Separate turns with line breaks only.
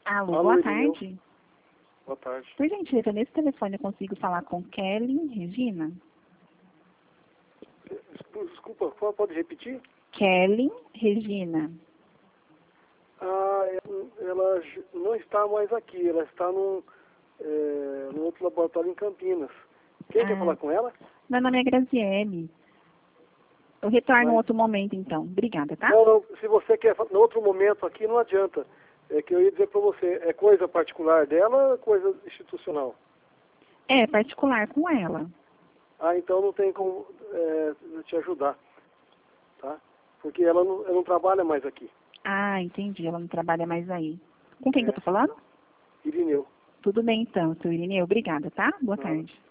Alô,
Alô,
boa
Irineu.
tarde.
Boa tarde.
Por gentileza, nesse telefone eu consigo falar com Kelly Regina?
Desculpa, pode repetir?
Kelly Regina.
Ela não está mais aqui, ela está num outro laboratório em Campinas. Quem quer falar com ela?
Meu nome é Graziele. Eu retorno em
Mas-
outro momento, então. Obrigada, tá?
Não, se você quer, no outro momento aqui não adianta. É que eu ia dizer para você, é coisa particular dela ou é coisa institucional?
É, particular com ela.
Então não tem como te ajudar, tá? Porque ela não trabalha mais aqui.
Ah, entendi. Ela não trabalha mais aí. Com quem que eu tô falando?
Irineu.
Tudo bem, então, seu Irineu. Obrigada, tá? Boa
Nada.
tarde.